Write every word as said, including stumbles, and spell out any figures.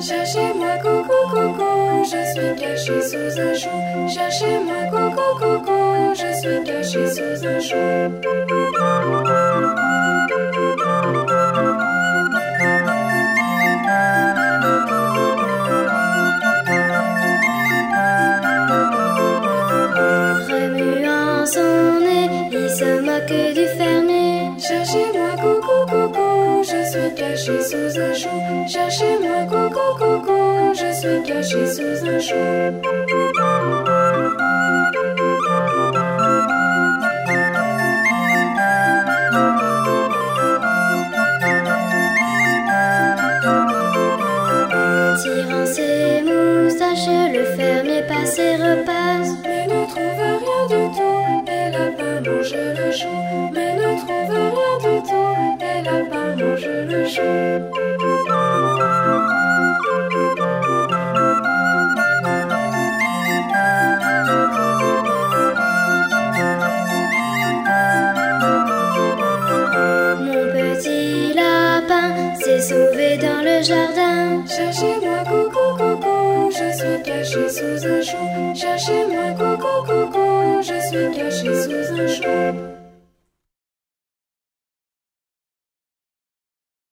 Cherchez-moi, coucou, coucou, je suis caché sous un chou. Cherchez-moi, coucou, coucou, je suis caché sous un chou. Remuant son nez, il se moque du fermier. Cherchez-moi, coucou, coucou, je suis caché sous un chou. Cherchez-moi, coucou, coucou, je suis caché sous un chou. Tirant ses moustaches, le fermier passe et repasse, mais ne trouve rien du tout, et lapin mange le chou. Mais ne trouve rien du tout, et lapin mange le chou. Mon petit lapin s'est sauvé dans le jardin. Cherchez-moi, coucou, coucou, je suis caché sous un chou. Cherchez-moi, coucou, coucou, je suis caché sous un chou.